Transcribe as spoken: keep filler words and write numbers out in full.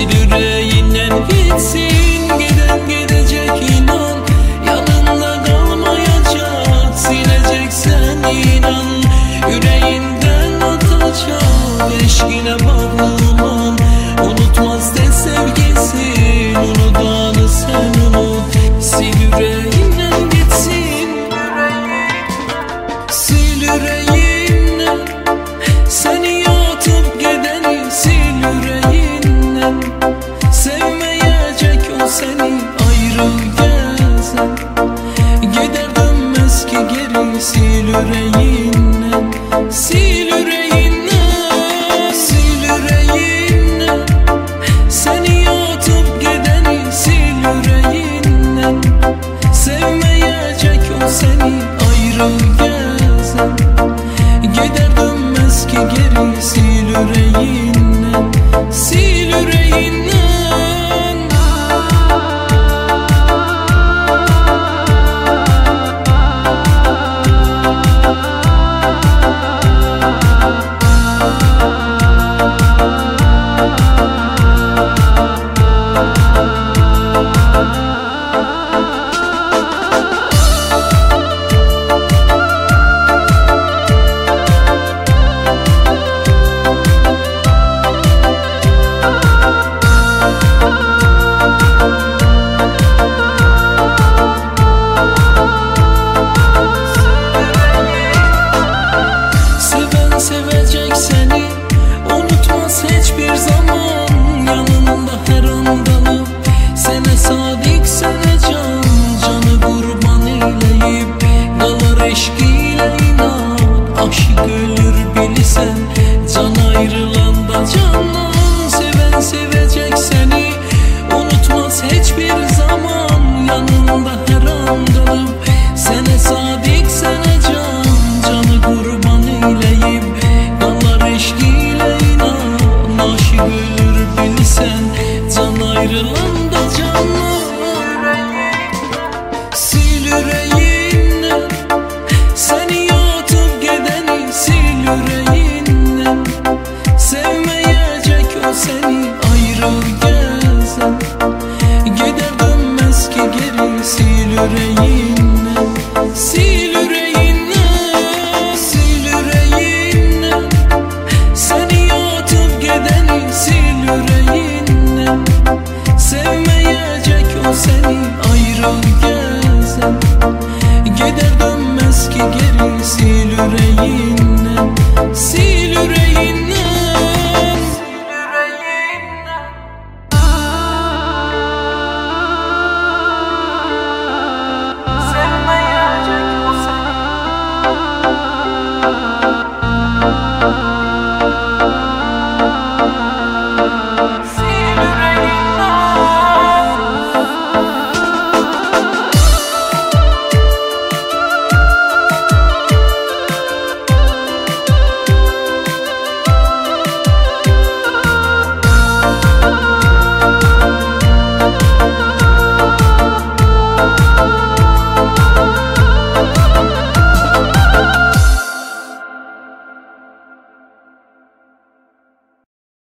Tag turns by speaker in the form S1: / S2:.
S1: sil yüreğinden gitsin. Giden gidecek inan, yanında kalmayacak, sileceksen inan. Yüreğinden atacak, eşkine bağlaman, unutmaz de sevgisin, unutanı sen unut. Sil yüreğinden gitsin, sil yüreğinden, seni yatıp gideni sil yüreğinden. Sevmeyecek o seni ayrı gezen, gider dönmez ki geri. Sil yüreğinden, sil yüreğinden, sil yüreğinden, seni yatıp gideni sil yüreğinden. Sevmeyecek o seni ayrı gezen, gider dönmez ki geri. Sil yüreğinden, sil yüreğinden. Sevecek seni, unutmaz hiçbir zaman, yanında her an kalıp sana sadık, sana can. Canı kurban eyleyip kalır eşkiyle inan. Aşık ölür bilsen, can ayrılanda candan. Seven sevecek seni, unutmaz hiçbir zaman, yanında her an kalıp sana sadık, sana can. Canı kurban eyleyip kalır eşkiyle inan. Aşık ölür bilsen, can ayrılan